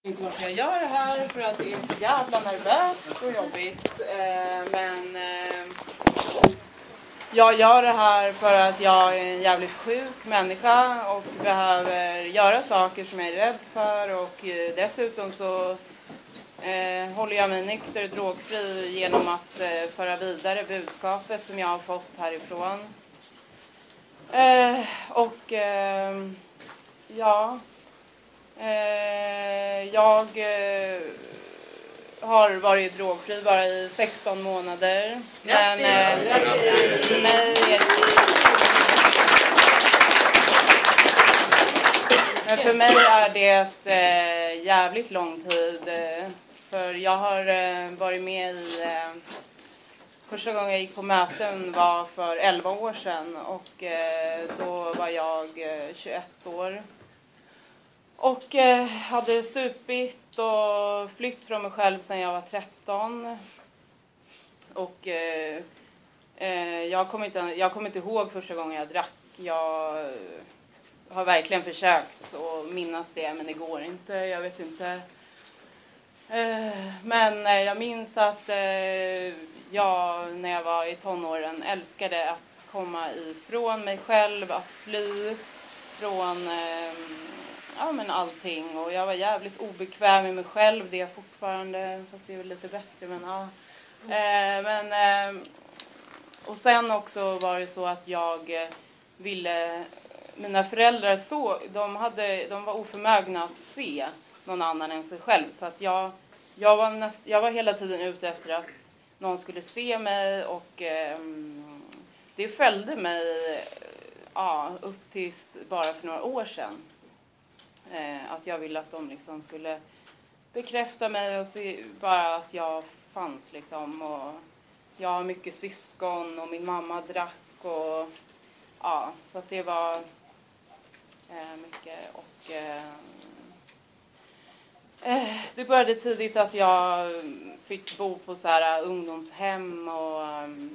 Inte varför jag gör det här, för att det är jävla nervöst och jobbigt. Men jag gör det här för att jag är en jävligt sjuk människa och behöver göra saker som jag är rädd för. Och dessutom så håller jag mig nykter och drogfri genom att föra vidare budskapet som jag har fått härifrån. Jag har varit drogfri bara i 16 månader. Men för mig är det jävligt lång tid. För jag har varit med i... Första gången jag gick på möten var för 11 år sedan. Och då var jag 21 år. Och hade supit och flytt från mig själv sedan jag var 13. Och jag kommer inte ihåg första gången jag drack. Jag har verkligen försökt att minnas det, men det går inte. Jag vet inte. Men jag minns att jag när jag var i tonåren älskade att komma ifrån mig själv, att fly från allting. Och jag var jävligt obekväm med mig själv, det är jag fortfarande, fast det är väl lite bättre. Och sen också var det så att jag ville, mina föräldrar de var oförmögna att se någon annan än sig själv. Så att jag var hela tiden ute efter att någon skulle se mig, och det följde mig upp tills bara för några år sedan. Att jag ville att de liksom skulle bekräfta mig och se bara att jag fanns liksom. Och jag har mycket syskon och min mamma drack och så att det var mycket. Och det började tidigt att jag fick bo på så här ungdomshem och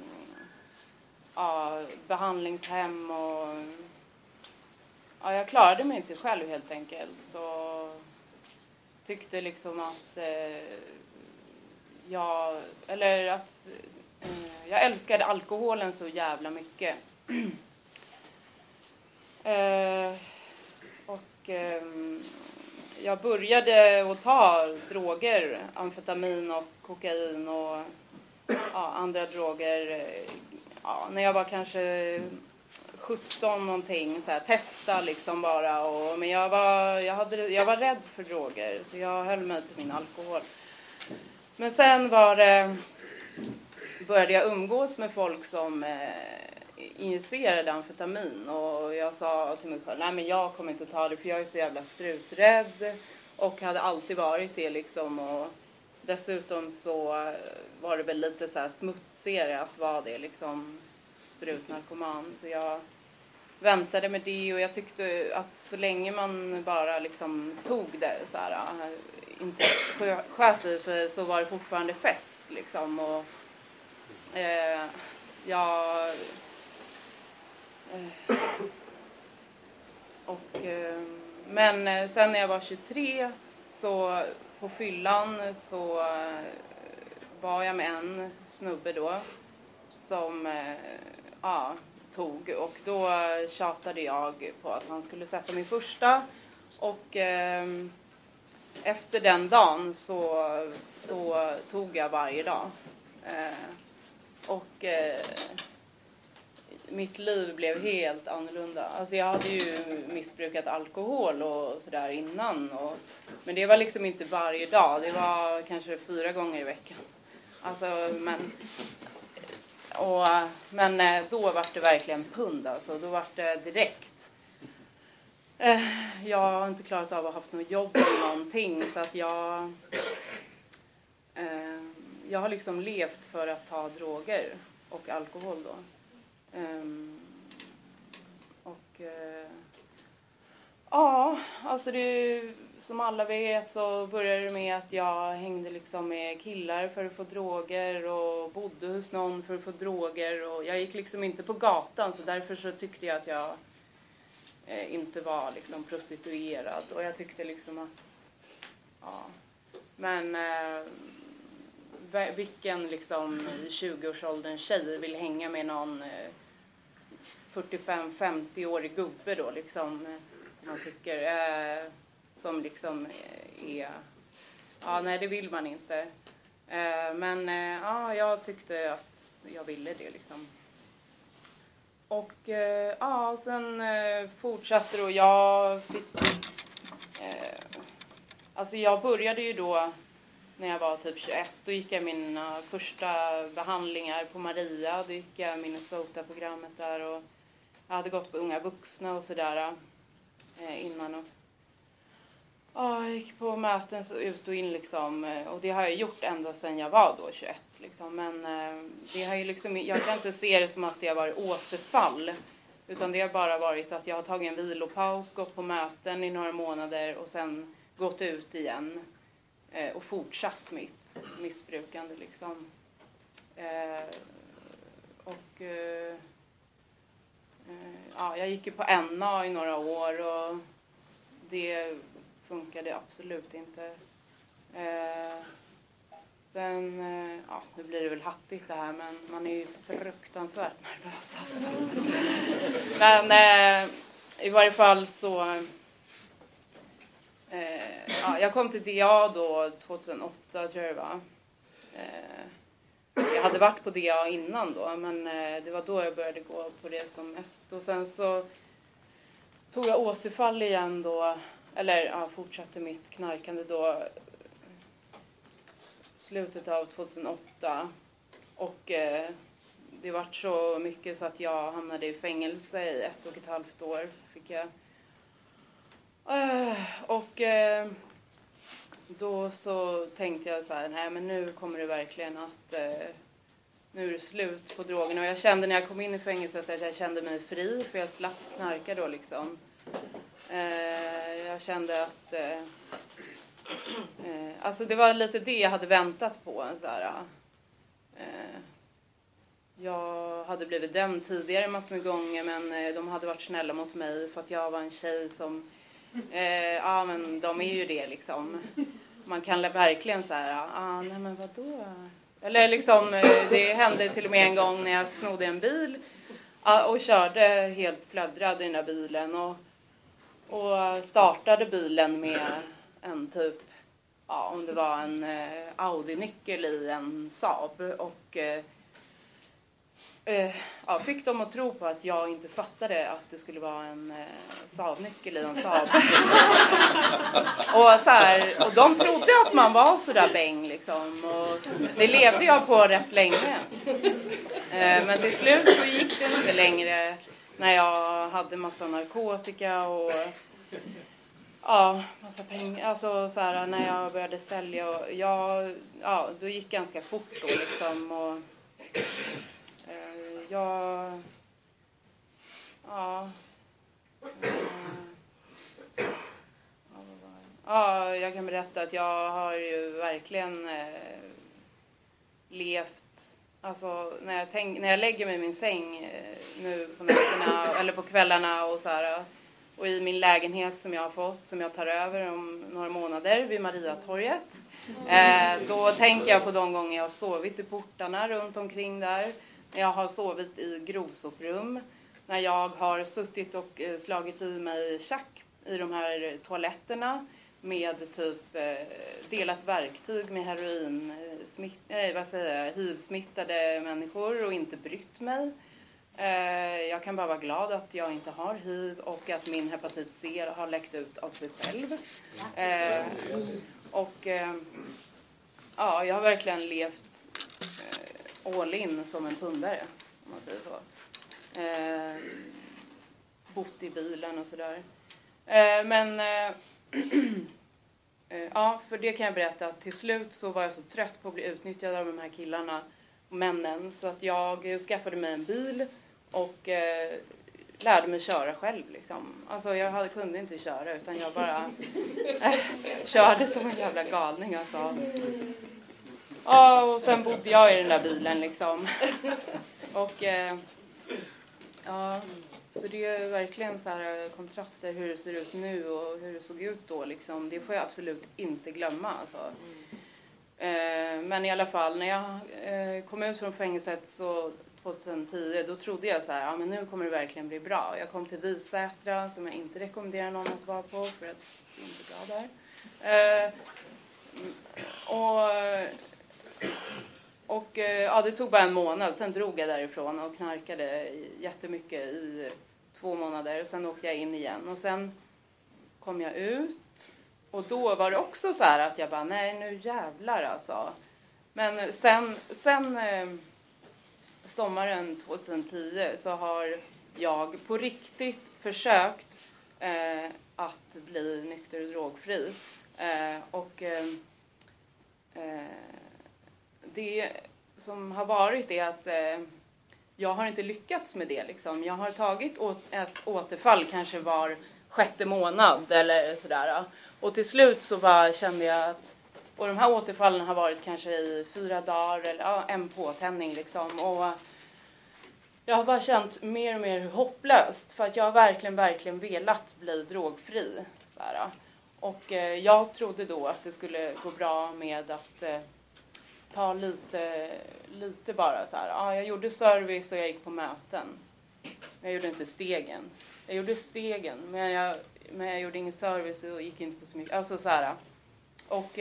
behandlingshem och jag klarade mig inte själv helt enkelt, och tyckte liksom att jag älskade alkoholen så jävla mycket. Jag började att ta droger, amfetamin och kokain och andra droger när jag var kanske 17 någonting, så här, testa liksom bara. Men jag var rädd för droger, så jag höll mig till min alkohol. Men sen började jag umgås med folk som injicerade amfetamin, och jag sa till mig själv, nej men jag kommer inte att ta det, för jag är så jävla spruträdd, och hade alltid varit det liksom. Och dessutom så var det väl lite så här smutsigare att vara det liksom, sprutnarkoman. Så jag väntade med det, och jag tyckte att så länge man bara liksom tog det så här, inte sköt i sig, så var det fortfarande fest liksom. Och men sen när jag var 23, så på fyllan så var jag med en snubbe då som tog, och då tjatade jag på att han skulle sätta min första, och efter den dagen så tog jag varje dag, och mitt liv blev helt annorlunda. Alltså jag hade ju missbrukat alkohol och sådär innan, men det var liksom inte varje dag, det var kanske 4 gånger i veckan. Alltså men då var det verkligen pund, alltså då var det direkt. Jag har inte klarat av att ha haft något jobb eller någonting, så att jag har liksom levt för att ta droger och alkohol då. Alltså det, som alla vet, så började det med att jag hängde liksom med killar för att få droger, och bodde hos någon för att få droger, och jag gick liksom inte på gatan, så därför så tyckte jag att jag inte var liksom prostituerad, och jag tyckte liksom att Men vilken liksom i 20-årsåldern tjej vill hänga med någon 45-50-årig gubbe då liksom, som man tycker som liksom är, ja nej det vill man inte. Men ja, jag tyckte att jag ville det liksom. Och ja, sen fortsatte då. Jag fick, alltså jag började ju då när jag var typ 21. Då gick jag mina första behandlingar på Maria. Då gick jag Minnesota-programmet där. Och jag hade gått på unga vuxna och sådär innan. Och, ja, jag gick på möten så ut och in liksom. Och det har jag gjort ända sedan jag var då 21 liksom. Men det har ju liksom, jag kan inte se det som att det har varit återfall. Utan det har bara varit att jag har tagit en vilopaus, gått på möten i några månader och sen gått ut igen. Och fortsatt mitt missbrukande liksom. Ja, jag gick ju på NA i några år och det funkade absolut inte. Sen, ja, nu blir det väl hattigt det här, men man är ju fruktansvärt nervös alltså. Men i varje fall så, ja, jag kom till DA då 2008 tror jag det var. Jag hade varit på DA innan då, men det var då jag började gå på det som mest. Och sen så tog jag återfall igen då, eller ja, fortsatte mitt knarkande då slutet av 2008. Och det var så mycket så att jag hamnade i fängelse i 1,5 år. Fick jag. Och då så tänkte jag så här, nej men nu kommer det verkligen att nu är det slut på drogerna. Och jag kände när jag kom in i fängelset att jag kände mig fri, för jag slapp knarka då liksom. Jag kände att alltså det var lite det jag hade väntat på så här. Jag hade blivit dömd tidigare massor med gånger, men de hade varit snälla mot mig för att jag var en tjej som ja men de är ju det liksom. Man kan verkligen så här, nej men vadå? Eller liksom, det hände till och med en gång när jag snodde en bil och körde helt flödrad i den där bilen och startade bilen med en typ, ja om det var en Audi-nyckel i en Saab och ja, fick dem att tro på att jag inte fattade att det skulle vara en Saab-nyckel i en Saab. Och, så här, och de trodde att man var så där bäng liksom. Och det levde jag på rätt länge. Men till slut så gick det inte längre när jag hade massa narkotika och ja, massa pengar. Alltså så här, när jag började sälja och ja, då gick ganska fort då liksom. Och jag kan berätta att jag har ju verkligen levt, alltså när jag lägger mig i min säng nu på nätterna eller på kvällarna och så här, och i min lägenhet som jag har fått, som jag tar över om några månader vid Mariatorget. Då tänker jag på de gånger jag har sovit i portarna runt omkring där. När jag har sovit i grovsoprum. När jag har suttit och slagit i mig tjack i de här toaletterna. Med typ delat verktyg med hiv-smittade människor och inte brytt mig. Jag kan bara vara glad att jag inte har hiv och att min hepatit C har läckt ut av sig själv. Ja, jag har verkligen levt all in som en pundare, om man säger så. Bott i bilen och sådär. Ja, för det kan jag berätta att till slut så var jag så trött på att bli utnyttjad av de här killarna och männen, så att jag skaffade mig en bil och lärde mig köra själv liksom. Alltså jag kunde inte köra, utan jag bara körde som en jävla galning alltså. Ja, och sen bodde jag i den där bilen liksom. Och ja, så det är verkligen så här kontraster hur det ser ut nu och hur det såg ut då liksom. Det får jag absolut inte glömma alltså. Men i alla fall, när jag kom ut från fängelset så 2010, då trodde jag så här, ja men nu kommer det verkligen bli bra. Jag kom till Visätra som jag inte rekommenderar någon att vara på för att det är inte bra där. Ja, det tog bara en månad, sen drog jag därifrån och knarkade jättemycket i 2 månader. Och sen åkte jag in igen och sen kom jag ut. Och då var det också så här att jag bara, nej nu jävlar alltså. Men sen sommaren 2010 så har jag på riktigt försökt att bli nykter och drogfri. Det som har varit är att jag har inte lyckats med det liksom. Jag har tagit ett återfall kanske var 6:e månad eller sådär. Och till slut så bara kände jag att, och de här återfallen har varit kanske i 4 dagar eller en påtändning liksom. Och jag har bara känt mer och mer hopplöst för att jag har verkligen velat bli drogfri. Sådär. Och jag trodde då att det skulle gå bra med att ta lite bara så här. Ja, jag gjorde service och jag gick på möten. Jag gjorde inte stegen. Jag gjorde stegen, men jag gjorde ingen service och gick inte på så mycket. Alltså så här. Och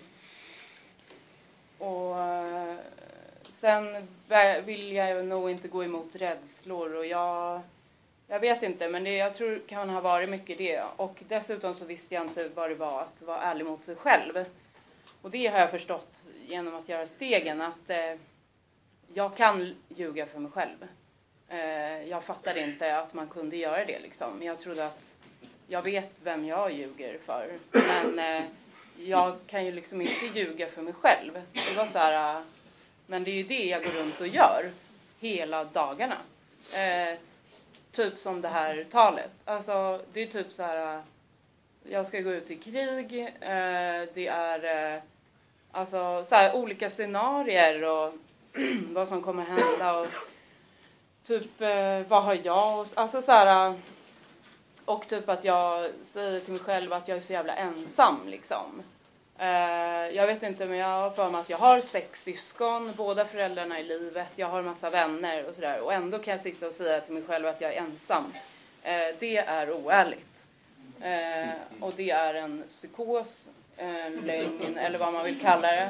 sen vill jag nog inte gå emot rädslor och jag vet inte, men jag tror kan ha varit mycket det. Och dessutom så visste jag inte vad det var att vara ärlig mot sig själv. Och det har jag förstått genom att göra stegen, att jag kan ljuga för mig själv. Jag fattade inte att man kunde göra det liksom. Jag trodde att jag vet vem jag ljuger för. Men jag kan ju liksom inte ljuga för mig själv. Det var så här, men det är ju det jag går runt och gör hela dagarna. Typ som det här talet. Alltså det är typ så här, jag ska gå ut i krig. Det är alltså så här, olika scenarier och vad som kommer hända och typ vad har jag, alltså så här, och typ att jag säger till mig själv att jag är så jävla ensam liksom. Jag vet inte, men jag har för mig att jag har 6 syskon, båda föräldrarna i livet, jag har en massa vänner och sådär, och ändå kan jag sitta och säga till mig själv att jag är ensam. Det är oärligt. Och det är en psykos, lögn eller vad man vill kalla det.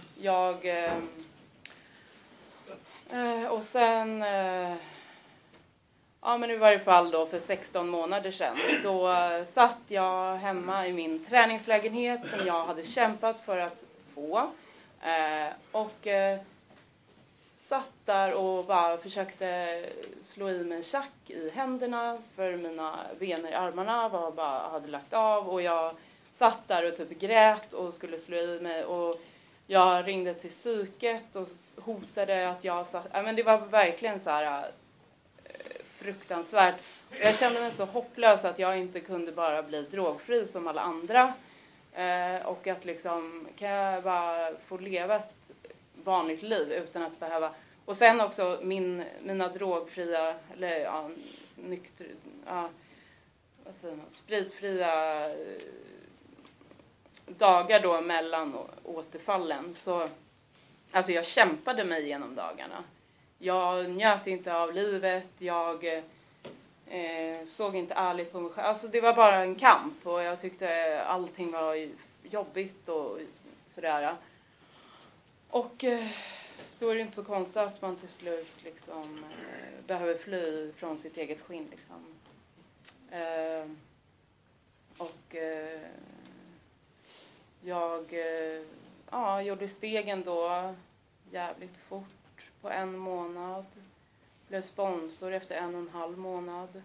Och sen ja, men i varje fall då för 16 månader sedan, då satt jag hemma i min träningslägenhet som jag hade kämpat för att få, och satt där och bara försökte slå i mig en tjack i händerna för mina vener i armarna hade lagt av, och jag satt där och typ grät och skulle slå i mig, och jag ringde till psyket och hotade att jag satt, men det var verkligen så här fruktansvärt. Jag kände mig så hopplös att jag inte kunde bara bli drogfri som alla andra, och att liksom kan jag bara få leva ett vanligt liv utan att behöva. Och sen också mina drogfria eller spritfria dagar då mellan återfallen, så alltså jag kämpade mig genom dagarna. Jag njöt inte av livet, jag såg inte ärligt på mig själv. Alltså det var bara en kamp, och jag tyckte allting var jobbigt och sådär. Och då är det inte så konstigt att man till slut liksom behöver fly från sitt eget skinn liksom. Jag gjorde stegen då jävligt fort på 1 månad. Blev sponsor efter 1,5 månad.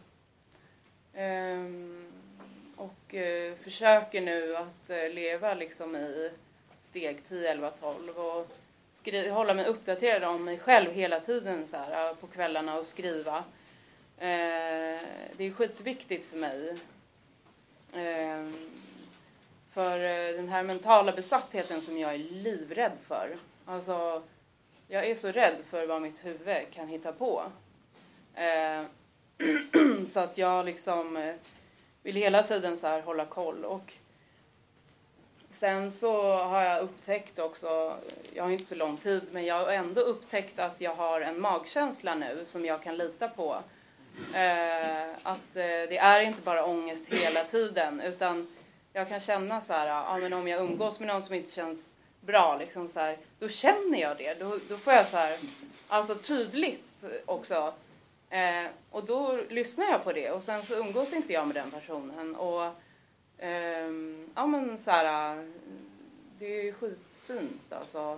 Försöker nu att leva liksom i steg 10, 11, 12 och hålla mig uppdaterad om mig själv hela tiden så här, på kvällarna och skriva. Det är skitviktigt för mig. För den här mentala besattheten som jag är livrädd för. Alltså, jag är så rädd för vad mitt huvud kan hitta på. Så att jag liksom vill hela tiden så här hålla koll. Och Sen så har jag upptäckt också, jag har inte så lång tid, men jag har ändå upptäckt att jag har en magkänsla nu som jag kan lita på. Att det är inte bara ångest hela tiden, utan jag kan känna så här, ja, men om jag umgås med någon som inte känns bra, liksom så här, då känner jag det. Då får jag så här, alltså tydligt också. Och då lyssnar jag på det, och sen så umgås inte jag med den personen. Och ja, men så här, det är skitfint alltså,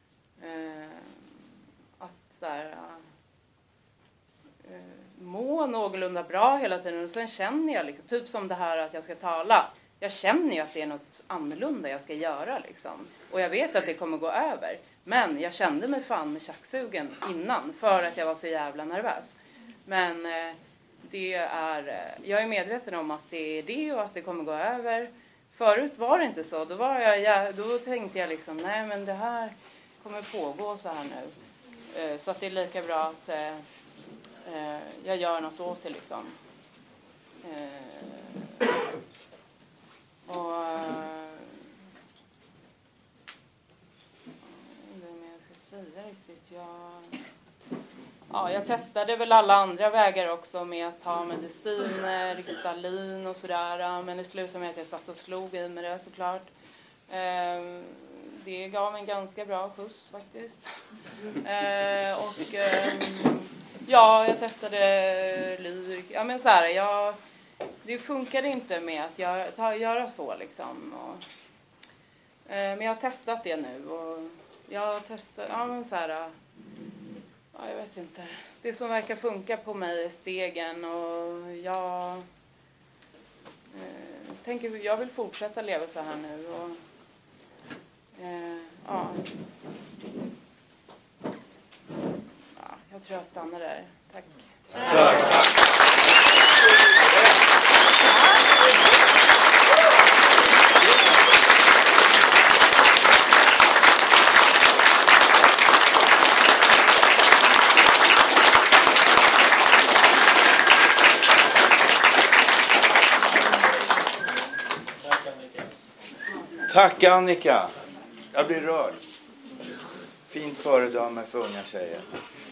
att så här, må någorlunda bra hela tiden. Och sen känner jag liksom, typ som det här att jag ska tala, jag känner ju att det är något annorlunda jag ska göra liksom. Och jag vet att det kommer gå över, men jag kände mig fan med tjacksugen innan, för att jag var så jävla nervös. Men det är, jag är medveten om att det är det, och att det kommer gå över. Förut var det inte så. Då tänkte jag liksom, nej men det här kommer pågå så här nu. Så att det är lika bra att jag gör något åt det liksom. Och jag ska säga riktigt, jag testade väl alla andra vägar också med att ta mediciner, Ritalin och sådär. Men det slutade med att jag satt och slog i med det såklart. Det gav en ganska bra skjuts faktiskt. Jag testade lyrik. Ja, men så här, det funkade inte med att göra så liksom. Men jag har testat det nu, och jag har testat, ja men så här. Ja, jag vet inte. Det som verkar funka på mig är stegen, och jag tänker jag vill fortsätta leva så här nu, och jag tror jag stannar där. Tack. Tack Annika. Jag blir rörd. Fint föredöme för unga tjejer.